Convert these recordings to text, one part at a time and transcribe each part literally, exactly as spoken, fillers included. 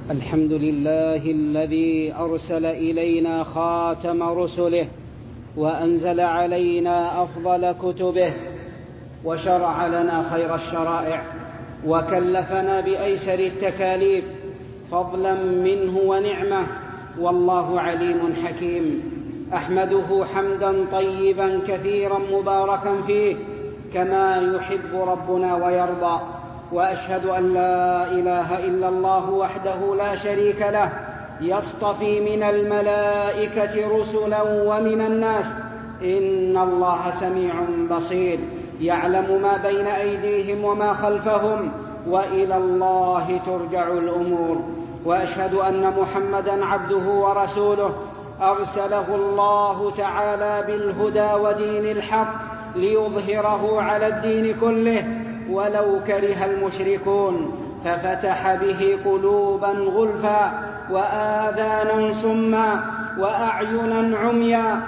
الحمد لله الذي أرسل إلينا خاتم رسله وأنزل علينا أفضل كتبه وشرع لنا خير الشرائع وكلفنا بأيسر التكاليف فضلا منه ونعمة، والله عليم حكيم. أحمده حمدا طيبا كثيرا مباركا فيه كما يحب ربنا ويرضى، وأشهد أن لا إله إلا الله وحده لا شريك له، يصطفي من الملائكة رسلا ومن الناس. إن الله سميع بصير، يعلم ما بين أيديهم وما خلفهم، وإلى الله ترجع الأمور. وأشهد أن محمدًا عبده ورسوله، أرسله الله تعالى بالهدى ودين الحق ليظهره على الدين كله ولو كره المشركون، ففتح به قلوبا غلفا وآذانا صما وأعينا عميا.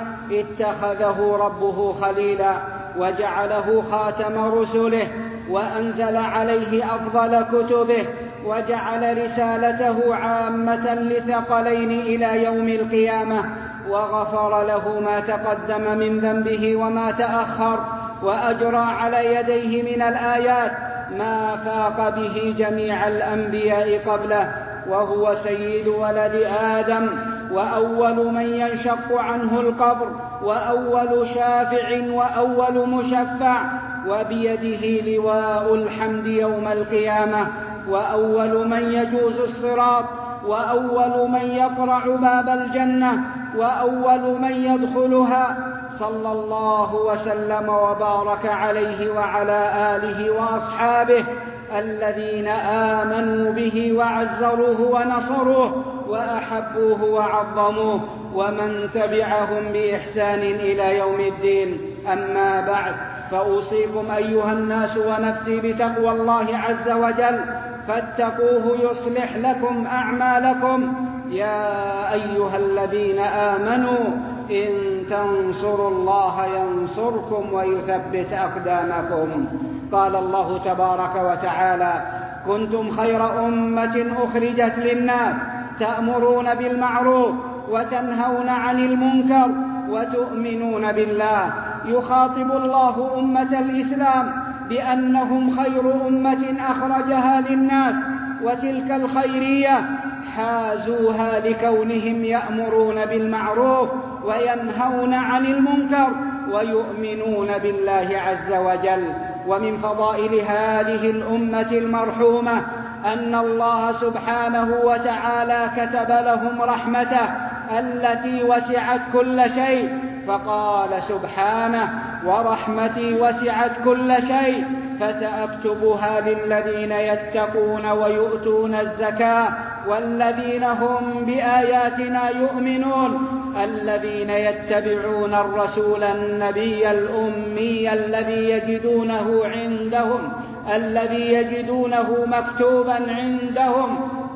اتخذه ربه خليلا وجعله خاتم رسله وأنزل عليه أفضل كتبه وجعل رسالته عامة لثقلين إلى يوم القيامة، وغفر له ما تقدم من ذنبه وما تأخر، وأجرى على يديه من الآيات ما فاق به جميع الأنبياء قبله، وهو سيد ولد آدم وأول من ينشق عنه القبر وأول شافع وأول مشفع، وبيده لواء الحمد يوم القيامة، وأول من يجوز الصراط، وأول من يقرع باب الجنة، وأول من يدخلها، صلى الله وسلم وبارك عليه وعلى آله وأصحابه الذين آمنوا به وعزروه ونصروه وأحبوه وعظموه، ومن تبعهم بإحسان إلى يوم الدين. أما بعد، فأوصيكم أيها الناس ونفسي بتقوى الله عز وجل، فاتقوه يصلح لكم أعمالكم. يا أيها الذين آمنوا إن تنصروا الله ينصركم ويثبت أقدامكم. قال الله تبارك وتعالى: كنتم خير أمة أخرجت للناس تأمرون بالمعروف وتنهون عن المنكر وتؤمنون بالله. يخاطب الله أمة الإسلام بأنهم خير أمة أخرجها للناس، وتلك الخيرية حازوها لكونهم يأمرون بالمعروف وينهون عن المنكر ويؤمنون بالله عز وجل. ومن فضائل هذه الأمة المرحومة أن الله سبحانه وتعالى كتب لهم رحمته التي وسعت كل شيء، فقال سبحانه: ورحمتي وسعت كل شيء فسأكتبها للذين يتقون ويؤتون الزكاة والذين هم بآياتنا يؤمنون، الذين يتبعون الرسول النبي الأمي الذي يجدونه عندهم الذي يجدونه مكتوبا عندهم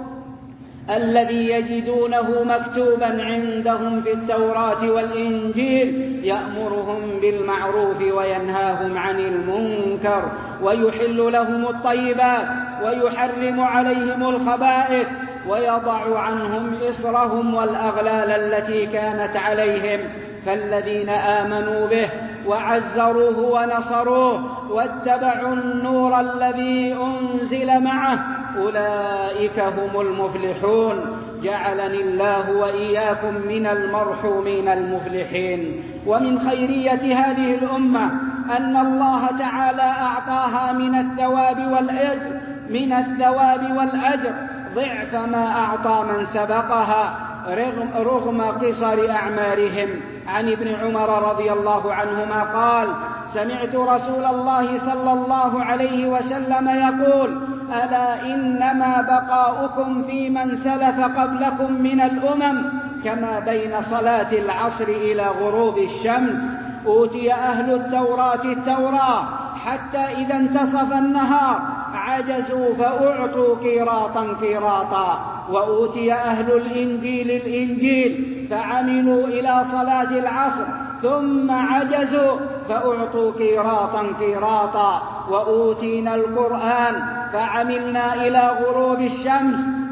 الذي يجدونه مكتوبا عندهم في التوراة والإنجيل، يأمرهم بالمعروف وينهاهم عن المنكر ويحل لهم الطيبات ويحرم عليهم الخبائث ويضع عنهم إصرهم والأغلال التي كانت عليهم. فالذين آمنوا به وعزروه ونصروه واتبعوا النور الذي أنزل معه أولئك هم المفلحون. جعلني الله وإياكم من المرحومين المفلحين. ومن خيرية هذه الأمة أن الله تعالى أعطاها من الثواب والأجر من الثواب والأجر ضعف ما أعطى من سبقها رغم, رغم قصر أعمارهم. عن ابن عمر رضي الله عنهما قال: سمعت رسول الله صلى الله عليه وسلم يقول: ألا إنما بقاؤكم في من سلف قبلكم من الأمم كما بين صلاة العصر إلى غروب الشمس. أوتي أهل التوراة التوراة حتى إذا انتصف النهار عجزوا فأعطوا قيراطا قيراطا، وأوتي أهل الإنجيل الإنجيل فعملوا إلى صلاة العصر ثم عجزوا فأعطوا قيراطا قيراطا، وأوتينا القرآن فعملنا إلى غروب الشمس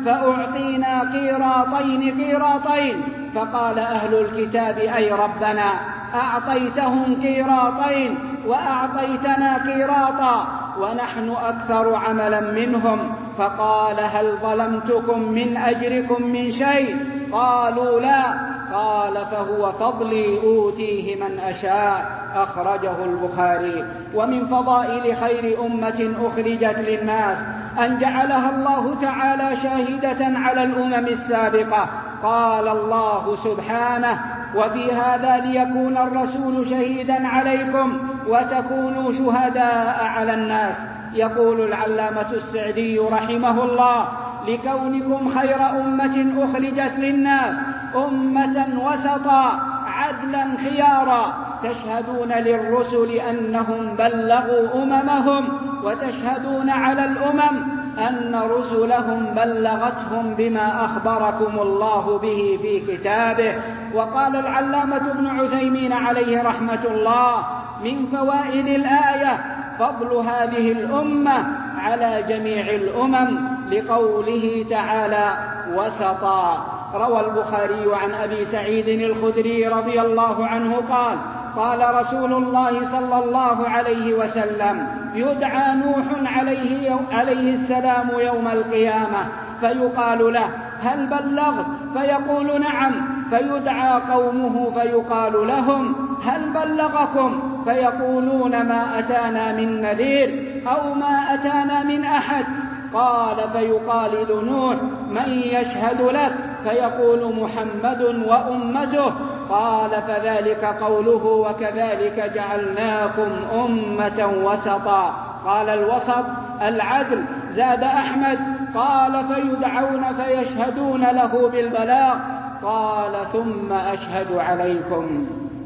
فأعطينا قيراطين قيراطين. فقال أهل الكتاب: أي ربنا، أعطيتهم قيراطين وأعطيتنا قيراطا ونحن أكثر عملا منهم. فقال: هل ظلمتكم من أجركم من شيء؟ قالوا: لا. قال: فهو فضلي أوتيه من أشاء. أخرجه البخاري. ومن فضائل خير أمة أخرجت للناس أن جعلها الله تعالى شاهدة على الأمم السابقة. قال الله سبحانه: وفي هذا ليكون الرسول شهيدا عليكم وتكونوا شهداء على الناس. يقول العلامة السعدي رحمه الله: لكونكم خير أمة أخرجت للناس أمة وسطا عدلا خيارا، تشهدون للرسل أنهم بلغوا أممهم، وتشهدون على الأمم أن رسلهم بلغتهم بما أخبركم الله به في كتابه. وقال العلامة ابن عثيمين عليه رحمة الله: من فوائد الآية فضل هذه الأمة على جميع الأمم، لقوله تعالى: وسطا. روى البخاري عن أبي سعيد الخدري رضي الله عنه قال: قال رسول الله صلى الله عليه وسلم: يدعى نوح عليه, عليه السلام يوم القيامة فيقال له: هل بلغت؟ فيقول: نعم. فيدعى قومه فيقال لهم: هل بلغكم؟ فيقولون: ما أتانا من نذير أو ما أتانا من أحد. قال: فيقال لنوح: من يشهد لك؟ فيقول: محمد وأمته. قال: فذلك قوله: وكذلك جعلناكم أمة وسطا. قال: الوسط العدل. زاد أحمد: قال: فيدعون فيشهدون له بالبلاغ. قال: ثم أشهد عليكم.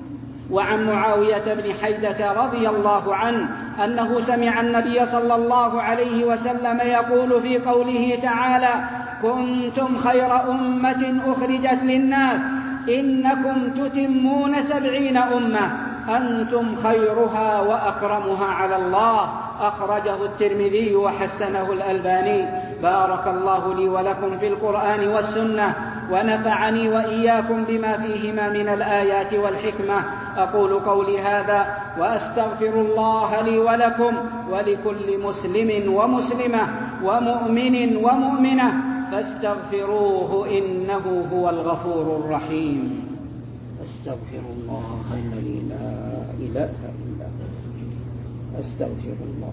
وعن معاوية بن حيدة رضي الله عنه أنه سمع النبي صلى الله عليه وسلم يقول في قوله تعالى: كنتم خير أمة أخرجت للناس إنكم تتمون سبعين أمة، أنتم خيرها وأكرمها على الله. أخرجه الترمذي وحسنه الألباني. بارك الله لي ولكم في القرآن والسنة، ونفعني وإياكم بما فيهما من الآيات والحكمة. أقول قولي هذا وأستغفر الله لي ولكم ولكل مسلم ومسلمة ومؤمن ومؤمنة، فاستغفروه إنه هو الغفور الرحيم. أستغفر الله الذي لا إله إلا هو. أستغفر الله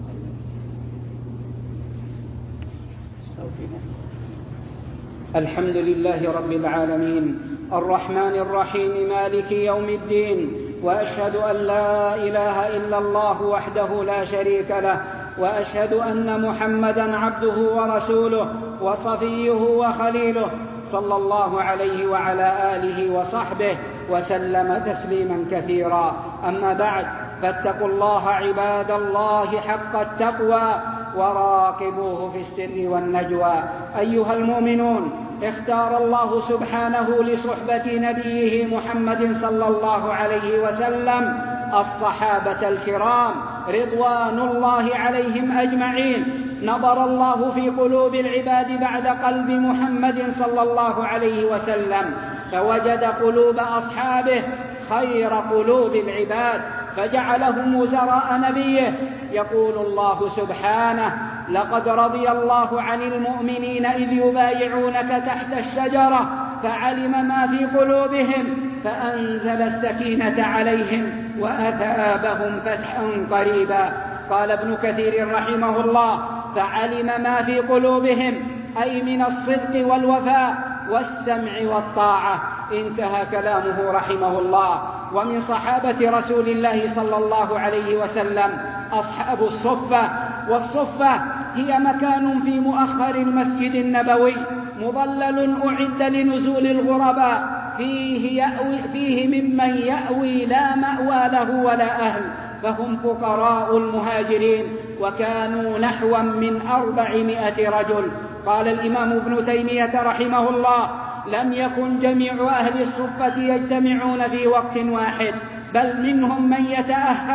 الحمد لله رب العالمين الرحمن الرحيم مالك يوم الدين، وأشهد أن لا إله إلا الله وحده لا شريك له، وأشهد أن محمدًا عبده ورسوله وصفيه وخليله، صلى الله عليه وعلى آله وصحبه وسلم تسليما كثيرا. أما بعد، فاتقوا الله عباد الله حق التقوى وراقبوه في السر والنجوى. أيها المؤمنون، اختار الله سبحانه لصحبة نبيه محمد صلى الله عليه وسلم الصحابة الكرام رضوان الله عليهم أجمعين. نظر الله في قلوب العباد بعد قلب محمد صلى الله عليه وسلم، فوجد قلوب أصحابه خير قلوب العباد، فجعلهم وزراء نبيه. يقول الله سبحانه: لقد رضي الله عن المؤمنين إذ يبايعونك تحت الشجرة فعلم ما في قلوبهم فأنزل السكينة عليهم وأثابهم فتحا قريبا. قال ابن كثير رحمه الله: فعلم ما في قلوبهم، أي من الصدق والوفاء والسمع والطاعة. انتهى كلامه رحمه الله. ومن صحابة رسول الله صلى الله عليه وسلم أصحاب الصفة، والصفة هي مكان في مؤخر المسجد النبوي مظلل أعد لنزول الغرباء، فيه, يأوي فيه ممن يأوي لا مأوى له ولا أهل، فهم فقراء المهاجرين، وكانوا نحوا من أربعمائة رجل. قال الإمام ابن تيمية رحمه الله: لم يكن جميع أهل الصفة يجتمعون في وقت واحد، بل منهم من يتأهل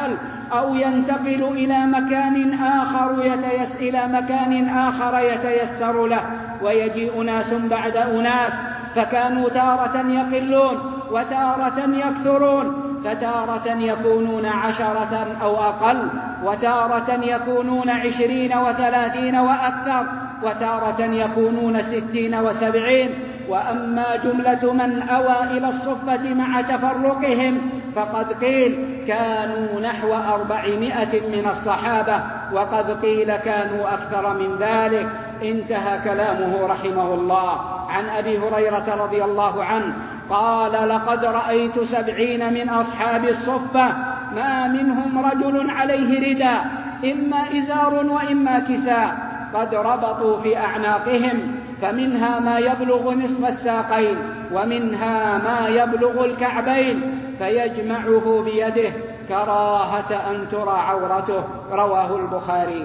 أو ينتقل إلى مكان آخر يتيس إلى مكان آخر يتيسر له، ويجيء ناس بعد أناس، فكانوا تارة يقلون وتارة يكثرون، فتارة يكونون عشرة أو أقل، وتارة يكونون عشرين وثلاثين وأكثر، وتارة يكونون ستين وسبعين. وأما جملة من أوى إلى الصفة مع تفرقهم فقد قيل كانوا نحو أربعمائة من الصحابة، وقد قيل كانوا أكثر من ذلك. انتهى كلامه رحمه الله. عن أبي هريرة رضي الله عنه قال: لقد رأيت سبعين من أصحاب الصفة ما منهم رجل عليه رداء، إما إزار وإما كساء، قد ربطوا في أعناقهم، فمنها ما يبلغ نصف الساقين ومنها ما يبلغ الكعبين، فيجمعه بيده كراهة أن ترى عورته. رواه البخاري.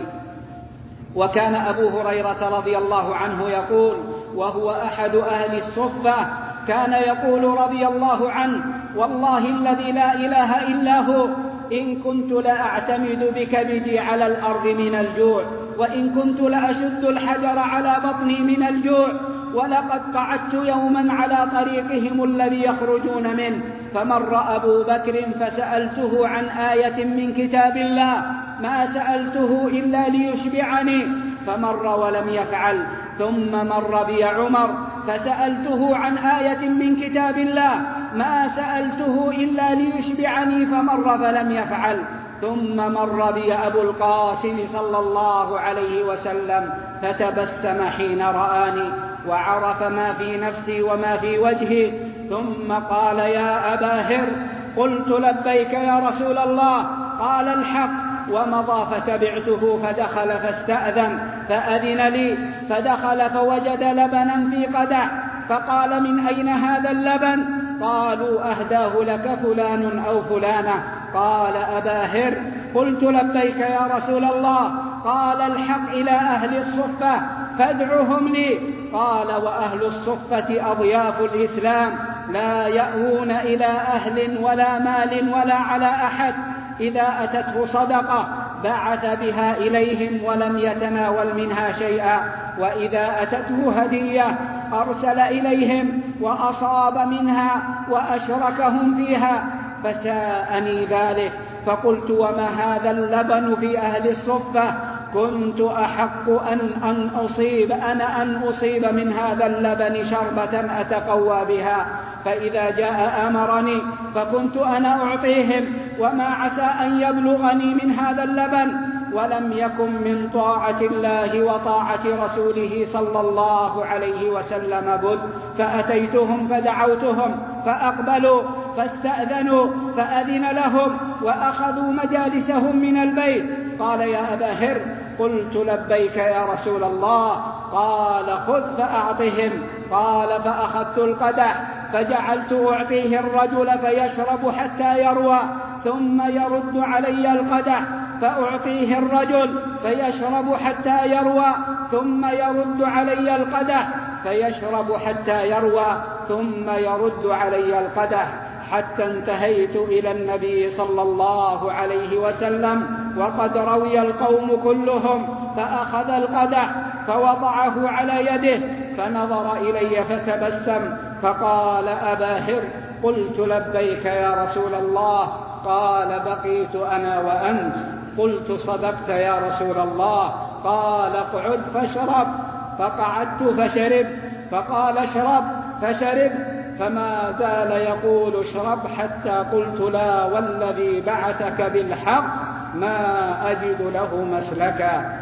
وكان أبو هريرة رضي الله عنه يقول، وهو أحد أهل الصفة، كان يقول رضي الله عنه: والله الذي لا إله إلا هو، إن كنت لأعتمد بكبدي على الأرض من الجوع، وإن كنت لأشد الحجر على بطني من الجوع، ولقد قعدت يوما على طريقهم الذي يخرجون منه، فمر أبو بكر فسألته عن آية من كتاب الله، ما سألته إلا ليشبعني، فمر ولم يفعل. ثم مر بي عمر فسألته عن آية من كتاب الله، ما سألته إلا ليشبعني، فمر فلم يفعل. ثم مر بي أبو القاسم صلى الله عليه وسلم فتبسم حين رآني، وعرف ما في نفسي وما في وجهي، ثم قال: يا أبا هر. قلت: لبيك يا رسول الله. قال: الحق. ومضى فتبعته، فدخل فاستأذن فأذن لي، فدخل فوجد لبنا في قدح، فقال: من أين هذا اللبن؟ قالوا: أهداه لك فلان أو فلانة. قال: أبا هر. قلت: لبيك يا رسول الله. قال: الحق إلى أهل الصفة فادعهم لي. قال: وأهل الصفة أضياف الإسلام، لا يأوون إلى أهل ولا مال ولا على أحد، إذا أتته صدقة بعث بها إليهم ولم يتناول منها شيئا، وإذا أتته هدية أرسل إليهم وأصاب منها وأشركهم فيها، فساءني ذلك. فقلت: وما هذا اللبن في أهل الصفة؟ كنت أحق أن, أن أصيب أنا أن أصيب من هذا اللبن شربة أتقوى بها، فإذا جاء أمرني فكنت أنا أعطيهم، وما عسى أن يبلغني من هذا اللبن. ولم يكن من طاعة الله وطاعة رسوله صلى الله عليه وسلم بد، فأتيتهم فدعوتهم فأقبلوا، فاستأذنوا فأذن لهم، وأخذوا مجالسهم من البيت. قال: يا أبا هر. قلت: لبيك يا رسول الله. قال: خذ فأعطهم. قال: فأخذت القدح فجعلت أعطيه الرجل فيشرب حتى يروى، ثم يرد علي القدح، فأعطيه الرجل فيشرب حتى يروى، ثم يرد علي القدح فيشرب حتى يروى، ثم يرد علي القدح، حتى انتهيت إلى النبي صلى الله عليه وسلم وقد روي القوم كلهم، فأخذ القدح فوضعه على يده، فنظر إلي فتبسم فقال: أبا هر. قلت: لبيك يا رسول الله. قال: بقيت أنا وأنت. قلت: صدقت يا رسول الله. قال: اقعد فاشرب. فقعدت فشرب. فقال: اشرب فشرب، فما زال يقول: اشرب، حتى قلت: لا والذي بعثك بالحق ما أجد له مسلكا.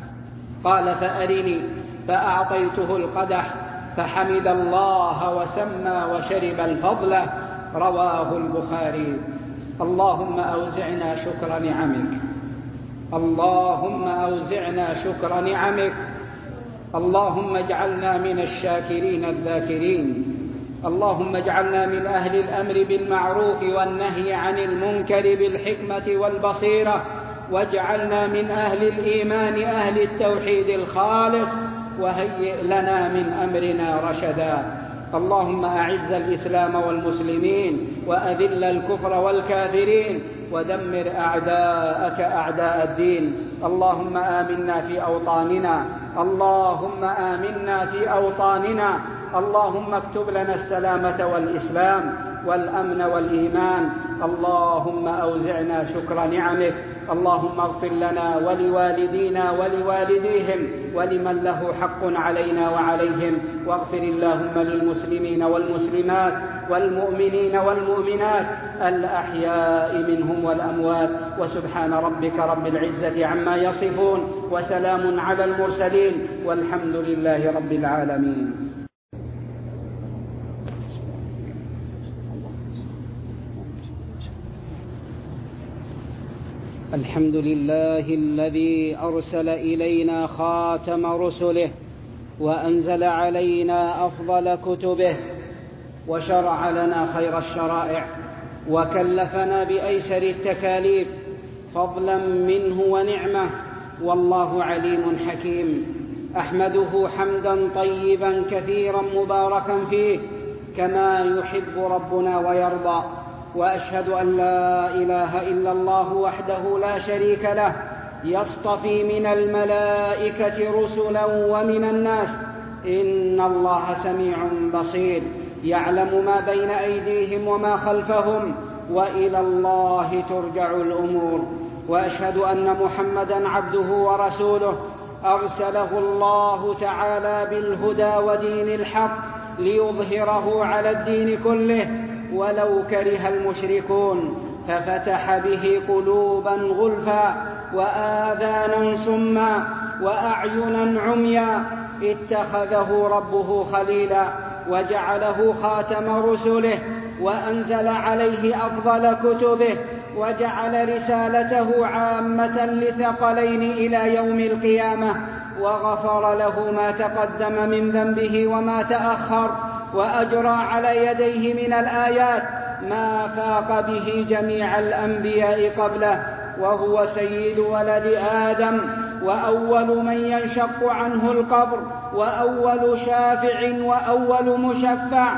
قال: فأرني. فأعطيته القدح فحمد الله وسمى وشرب الفضل. رواه البخاري. اللهم أوزعنا شكر نعمك، اللهم أوزعنا شكر نعمك، اللهم اجعلنا من الشاكرين الذاكرين، اللهم اجعلنا من أهل الأمر بالمعروف والنهي عن المنكر بالحكمة والبصيرة، واجعلنا من أهل الإيمان أهل التوحيد الخالص، وهيئ لنا من أمرنا رشدا. اللهم أعز الإسلام والمسلمين، وأذل الكفر والكافرين، ودمر أعداءك أعداء الدين. اللهم آمنا في أوطاننا، اللهم آمنا في أوطاننا، اللهم اكتب لنا السلامة والإسلام والأمن والإيمان. اللهم أوزعنا شكر نعمك، اللهم اغفر لنا ولوالدينا ولوالديهم ولمن له حق علينا وعليهم، واغفر اللهم للمسلمين والمسلمات والمؤمنين والمؤمنات الأحياء منهم والأموات. وسبحان ربك رب العزة عما يصفون، وسلام على المرسلين، والحمد لله رب العالمين. الحمد لله الذي أرسل إلينا خاتم رسله، وأنزل علينا أفضل كتبه، وشرع لنا خير الشرائع، وكلفنا بأيسر التكاليف فضلا منه ونعمة، والله عليم حكيم. أحمده حمدا طيبا كثيرا مباركا فيه كما يحب ربنا ويرضى، وأشهد أن لا إله إلا الله وحده لا شريك له، يصطفي من الملائكة رسلا ومن الناس. إن الله سميع بصير، يعلم ما بين أيديهم وما خلفهم، وإلى الله ترجع الأمور. وأشهد أن محمدًا عبده ورسوله، أرسله الله تعالى بالهدى ودين الحق ليظهره على الدين كله ولو كره المشركون، ففتح به قلوبا غلفا وآذانا صما وأعينا عميا. اتخذه ربه خليلا، وجعله خاتم رسله، وأنزل عليه أفضل كتبه، وجعل رسالته عامة لثقلين إلى يوم القيامة، وغفر له ما تقدم من ذنبه وما تأخر، وأجرى على يديه من الآيات ما فاق به جميع الأنبياء قبله، وهو سيد ولد آدم، وأول من ينشق عنه القبر، وأول شافع وأول مشفع،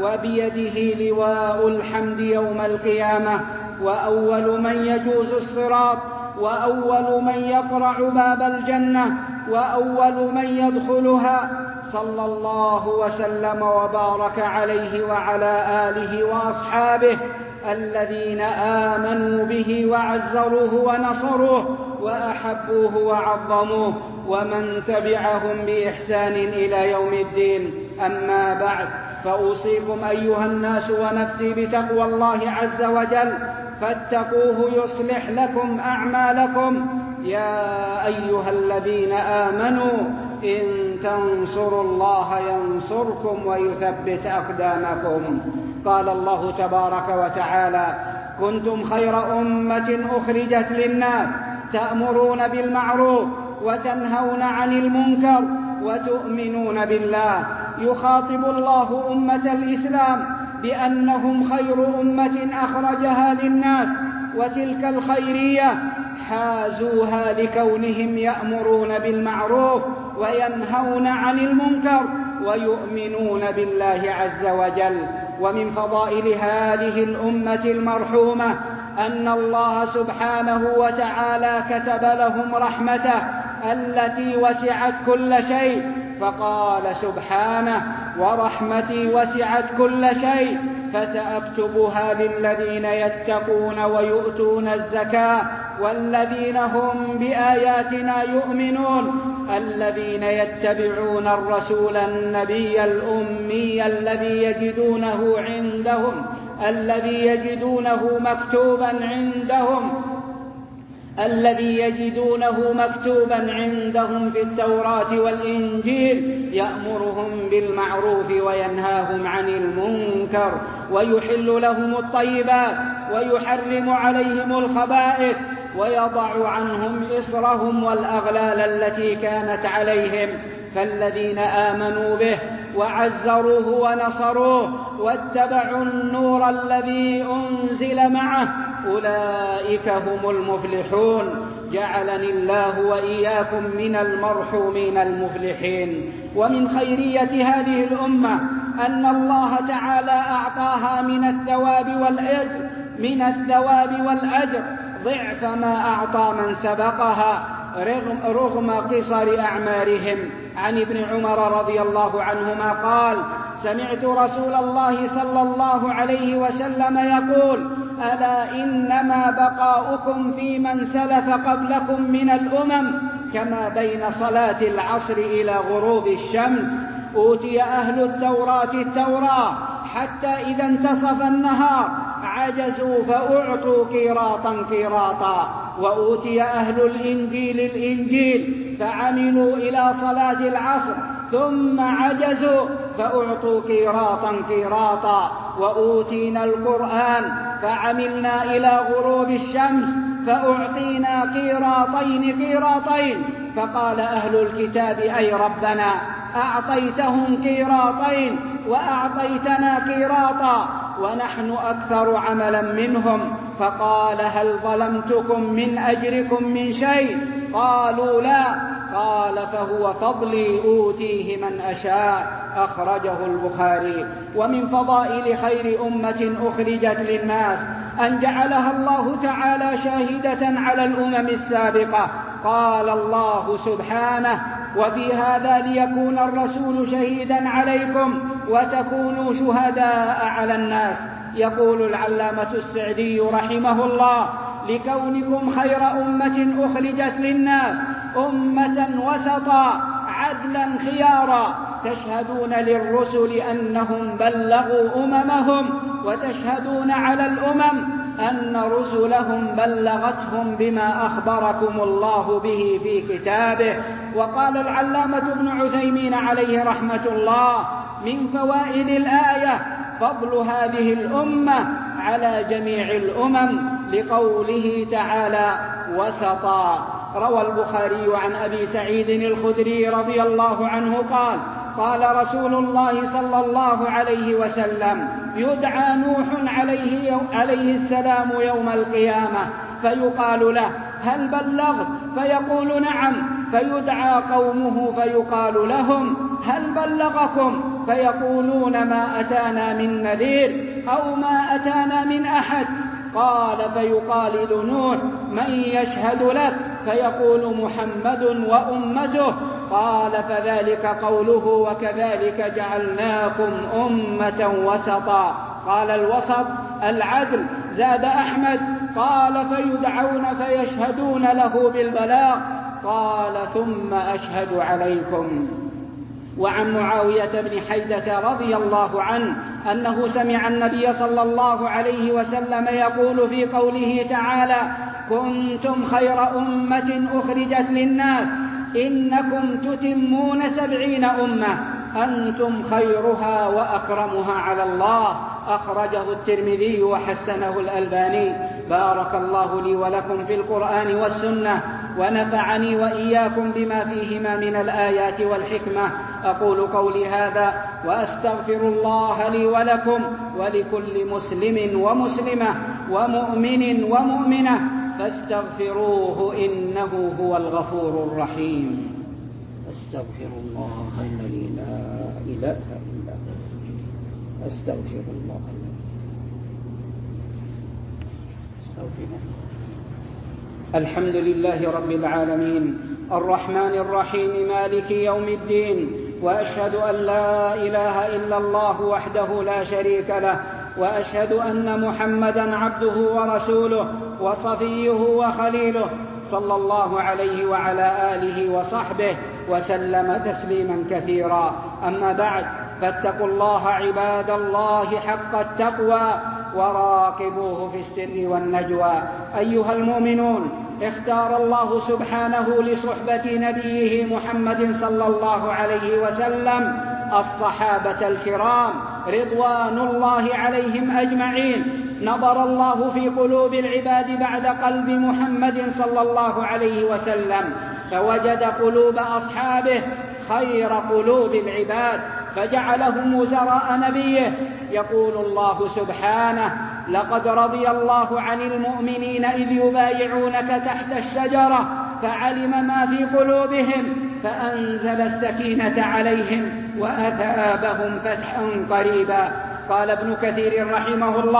وبيده لواء الحمد يوم القيامة، وأول من يجوز الصراط، وأول من يقرع باب الجنة، وأول من يدخلها، صلى الله وسلم وبارك عليه وعلى آله وأصحابه الذين آمنوا به وعزروه ونصروه وأحبوه وعظموه، ومن تبعهم بإحسان إلى يوم الدين. أما بعد، فأوصيكم أيها الناس ونفسي بتقوى الله عز وجل، فاتقوه يصلح لكم أعمالكم. يا أيها الذين آمنوا إن تنصروا الله ينصركم ويثبت أقدامكم. قال الله تبارك وتعالى: كنتم خير أمة أخرجت للناس تأمرون بالمعروف وتنهون عن المنكر وتؤمنون بالله. يخاطب الله أمة الإسلام بأنهم خير أمة أخرجها للناس، وتلك الخيرية حازوها لكونهم يأمرون بالمعروف وينهون عن المنكر ويؤمنون بالله عز وجل. ومن فضائل هذه الأمة المرحومة أن الله سبحانه وتعالى كتب لهم رحمته التي وسعت كل شيء، فقال سبحانه: ورحمتي وسعت كل شيء فسأكتبها للذين يتقون ويؤتون الزكاة والذين هم بآياتنا يؤمنون، الذين يتبعون الرسول النبي الأمي الذي يجدونه عندهم الذي يجدونه مكتوبا عندهم الذي يجدونه مكتوبا عندهم في التوراة والإنجيل، يأمرهم بالمعروف وينهاهم عن المنكر ويحل لهم الطيبات ويحرم عليهم الخبائث ويضع عنهم إصرهم والأغلال التي كانت عليهم. فالذين آمنوا به وعزروه ونصروه واتبعوا النور الذي أنزل معه أولئك هم المفلحون. جعلني الله وإياكم من المرحومين المفلحين. ومن خيرية هذه الأمة أن الله تعالى أعطاها من الثواب والأجر من الثواب والأجر ضعف ما أعطى من سبقها رغم قصر أعمارهم. عن ابن عمر رضي الله عنهما قال: سمعت رسول الله صلى الله عليه وسلم يقول: ألا إنما بقاؤكم في من سلف قبلكم من الأمم كما بين صلاة العصر إلى غروب الشمس. أوتي أهل التوراة التوراة حتى إذا انتصف النهار عجزوا فأعطوا قيراطا قيراطا، وأوتي أهل الإنجيل الإنجيل فعملوا إلى صلاة العصر ثم عجزوا فأعطوا قيراطا قيراطا، وأوتينا القرآن فعملنا إلى غروب الشمس فأعطينا قيراطين قيراطين. فقال أهل الكتاب: أي ربنا أعطيتهم قيراطين وأعطيتنا قيراطا ونحن أكثر عملا منهم. فقال: هل ظلمتكم من أجركم من شيء؟ قالوا: لا. قال: فهو فضلي أوتيه من أشاء. أخرجه البخاري. ومن فضائل خير أمة أخرجت للناس أن جعلها الله تعالى شاهدة على الأمم السابقة. قال الله سبحانه: وفي هذا ليكون الرسول شهيدا عليكم وتكونوا شهداء على الناس. يقول العلامة السعدي رحمه الله: لكونكم خير أمة أخرجت للناس أمة وسطا عدلا خيارا، تشهدون للرسل أنهم بلغوا أممهم وتشهدون على الأمم أن رسلهم بلغتهم بما أخبركم الله به في كتابه. وقال العلامة ابن عثيمين عليه رحمة الله: من فوائد الآية فضل هذه الأمة على جميع الأمم، لقوله تعالى: وسطا. روى البخاري عن أبي سعيد الخدري رضي الله عنه قال: قال رسول الله صلى الله عليه وسلم: يدعى نوح عليه, عليه السلام يوم القيامة فيقال له: هل بلغت؟ فيقول: نعم. فيدعى قومه فيقال لهم: هل بلغكم؟ فيقولون: ما أتانا من نذير أو ما أتانا من أحد. قال: فيقال لنوح: من يشهد لك؟ فيقول: محمد وأمته. قال: فذلك قوله: وكذلك جعلناكم أمة وسطا. قال: الوسط العدل. زاد أحمد: قال: فيدعون فيشهدون له بالبلاغ. قال: ثم أشهد عليكم. وعن معاوية بن حيدة رضي الله عنه أنه سمع النبي صلى الله عليه وسلم يقول في قوله تعالى: كنتم خير أمة أخرجت للناس إنكم تتمون سبعين أمة أنتم خيرها وأكرمها على الله. أخرجه الترمذي وحسنه الألباني. بارك الله لي ولكم في القرآن والسنة، ونفعني وإياكم بما فيهما من الآيات والحكمة. أقول قولي هذا وأستغفر الله لي ولكم ولكل مسلم ومسلمة ومؤمن ومؤمنة فاستغفروه إنه هو الغفور الرحيم. أستغفر الله الذي لا إله إلا هو. أستغفر الله الحمد لله رب العالمين الرحمن الرحيم مالك يوم الدين، وأشهد أن لا إله إلا الله وحده لا شريك له، وأشهد أن محمدًا عبده ورسوله وصفيه وخليله صلى الله عليه وعلى آله وصحبه وسلم تسليما كثيرا. أما بعد، فاتقوا الله عباد الله حق التقوى وراقبوه في السر والنجوى. أيها المؤمنون، اختار الله سبحانه لصحبة نبيه محمد صلى الله عليه وسلم الصحابة الكرام رضوان الله عليهم أجمعين. نظر الله في قلوب العباد بعد قلب محمد صلى الله عليه وسلم، فوجد قلوب أصحابه خير قلوب العباد، فجعلهم وزراء نبيه. يقول الله سبحانه: لقد رضي الله عن المؤمنين إذ يبايعونك تحت الشجرة فعلم ما في قلوبهم فأنزل السكينة عليهم وأثابهم فتحا قريبا. قال ابن كثير رحمه الله: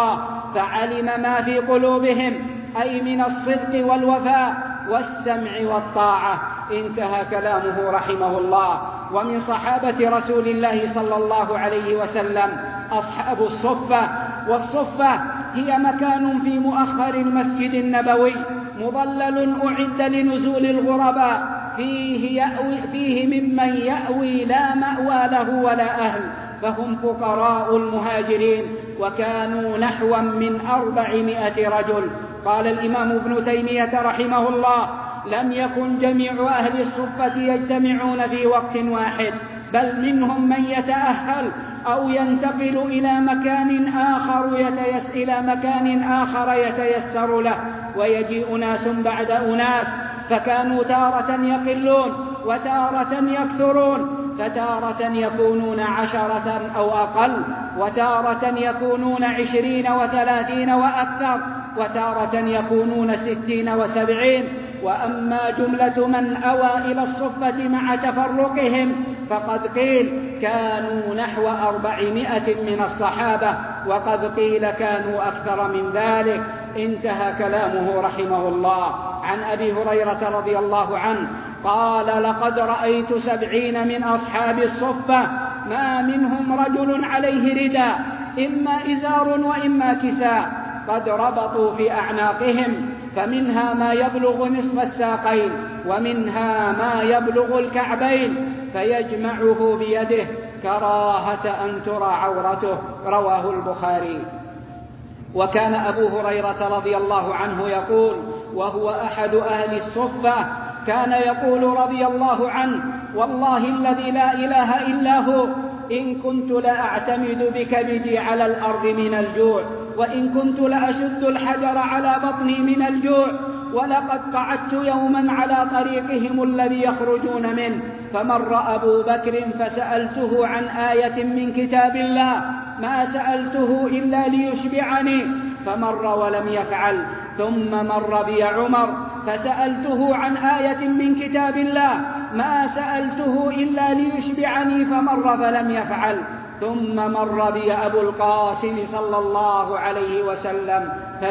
فعلم ما في قلوبهم، أي من الصدق والوفاء والسمع والطاعة. انتهى كلامه رحمه الله. ومن صحابة رسول الله صلى الله عليه وسلم أصحاب الصفة. والصفة هي مكان في مؤخر المسجد النبوي مظلل أعد لنزول الغرباء، فيه, يأوي فيه ممن يأوي لا مأوى له ولا أهل، فهم فقراء المهاجرين، وكانوا نحوا من أربعمائة رجل. قال الإمام ابن تيمية رحمه الله: لم يكن جميع أهل الصفة يجتمعون في وقت واحد، بل منهم من يتأهل أو ينتقل إلى مكان آخر يتيس إلى مكان آخر يتيسر له، ويجيء ناس بعد أناس، فكانوا تارة يقلون وتارة يكثرون، فتارة يكونون عشرة أو أقل، وتارة يكونون عشرين وثلاثين وأكثر، وتارة يكونون ستين وسبعين. وأما جملة من أوى إلى الصفة مع تفرقهم فقد قيل كانوا نحو أربعمائة من الصحابة، وقد قيل كانوا أكثر من ذلك. انتهى كلامه رحمه الله. عن أبي هريرة رضي الله عنه قال: لقد رأيت سبعين من أصحاب الصفة ما منهم رجل عليه رداء، إما إزار وإما كساء، قد ربطوا في أعناقهم، فمنها ما يبلغ نصف الساقين، ومنها ما يبلغ الكعبين، فيجمعه بيده كراهة أن ترى عورته. رواه البخاري. وكان أبو هريرة رضي الله عنه يقول، وهو أحد أهل الصفة، كان يقول رضي الله عنه: والله الذي لا إله إلا هو، إن كنت لأعتمد بكبدي على الأرض من الجوع، وإن كنت لأشد الحجر على بطني من الجوع، ولقد قعدت يوما على طريقهم الذي يخرجون منه، فمر أبو بكر فسألته عن آية من كتاب الله، ما سألته إلا ليشبعني، فمر ولم يفعل. ثم مر بي عمر فسألته عن آية من كتاب الله، ما سألته إلا ليشبعني، فمر فلم يفعل. ثم مر بي أبو القاسم صلى الله عليه وسلم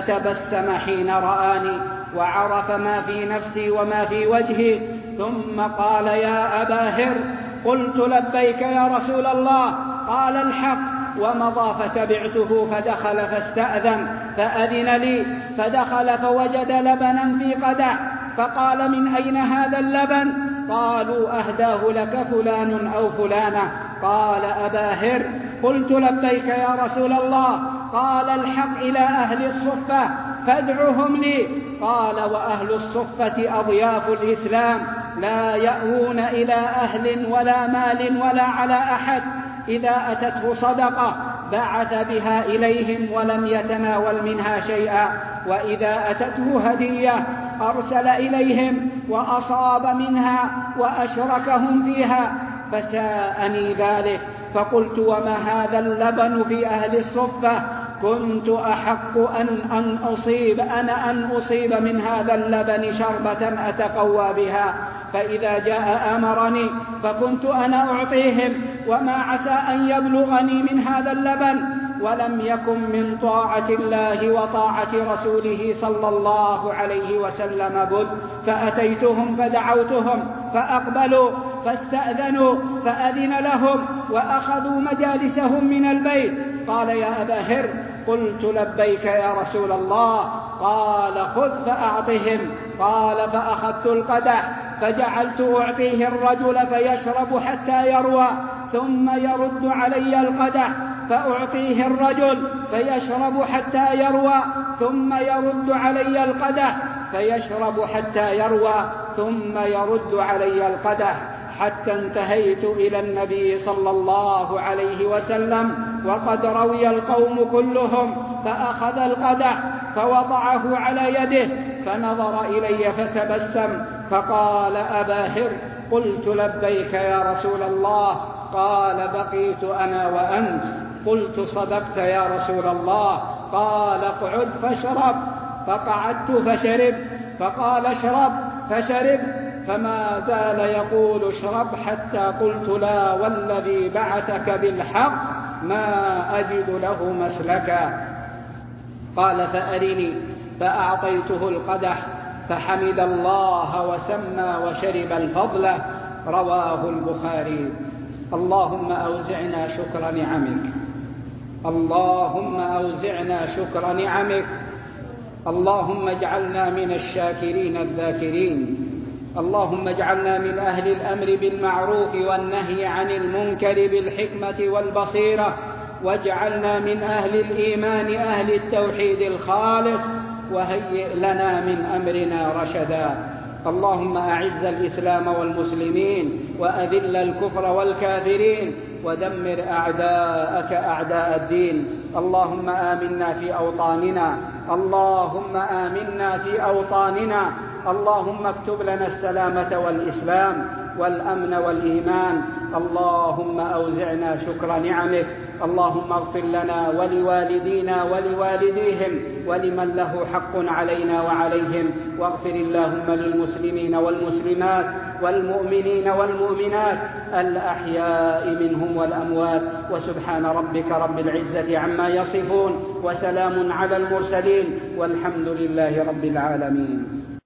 فتبسم حين رآني، وعرف ما في نفسي وما في وجهي، ثم قال: يا أبا هر. قلت: لبيك يا رسول الله. قال: الحق. ومضى فتبعته، فدخل فاستأذن فأذن لي، فدخل فوجد لبنا في قدح، فقال: من أين هذا اللبن؟ قالوا: أهداه لك فلان أو فلانة. قال: أبا هر. قلت: لبيك يا رسول الله. قال: الحق إلى أهل الصفة فادعهم لي. قال: وأهل الصفة أضياف الإسلام، لا يأوون إلى أهل ولا مال ولا على أحد، إذا أتته صدقة بعث بها إليهم ولم يتناول منها شيئا، وإذا أتته هدية أرسل إليهم وأصاب منها وأشركهم فيها، فساءني ذلك. فقلت: وما هذا اللبن في أهل الصفة؟ كنت أحق أن, أن أصيب أنا أن أصيب من هذا اللبن شربة أتقوى بها، فإذا جاء أمرني فكنت أنا أعطيهم، وما عسى أن يبلغني من هذا اللبن. ولم يكن من طاعة الله وطاعة رسوله صلى الله عليه وسلم بد، فأتيتهم فدعوتهم فأقبلوا، فاستأذنوا فأذن لهم، وأخذوا مجالسهم من البيت. قال: يا أبا هر. قلت: لبيك يا رسول الله. قال: خذ فأعطهم. قال: فأخذت القدح فجعلت أعطيه الرجل فيشرب حتى يروى، ثم يرد علي القدح فأعطيه الرجل فيشرب حتى يروى، ثم يرد علي القدح فيشرب حتى يروى، ثم يرد علي القدح، حتى انتهيت إلى النبي صلى الله عليه وسلم وقد روي القوم كلهم، فأخذ القدح فوضعه على يده، فنظر إلي فتبسم فقال: أبا هر. قلت: لبيك يا رسول الله. قال: بقيت أنا وأنت. قلت: صدقت يا رسول الله. قال: اقعد فاشرب. فقعدت فشرب. فقال: اشرب فشرب، فما زال يقول: اشرب، حتى قلت: لا والذي بعثك بالحق ما أجد له مسلكا. قال فأرني، فأعطيته القدح فحمد الله وسمى وشرب الفضل. رواه البخاري. اللهم أوزعنا شكر نعمك، اللهم أوزعنا شكر نعمك، اللهم اجعلنا من الشاكرين الذاكرين، اللهم اجعلنا من أهل الأمر بالمعروف والنهي عن المنكر بالحكمة والبصيرة، واجعلنا من أهل الإيمان أهل التوحيد الخالص، وهيئ لنا من أمرنا رشدا. اللهم أعز الإسلام والمسلمين، وأذل الكفر والكافرين، ودمر أعداءك أعداء الدين. اللهم آمنا في أوطاننا، اللهم آمنا في أوطاننا، اللهم اكتب لنا السلامة والإسلام والأمن والإيمان. اللهم أوزعنا شكر نعمك، اللهم اغفر لنا ولوالدينا ولوالديهم ولمن له حق علينا وعليهم، واغفر اللهم للمسلمين والمسلمات والمؤمنين والمؤمنات الأحياء منهم والأموات. وسبحان ربك رب العزة عما يصفون، وسلام على المرسلين، والحمد لله رب العالمين.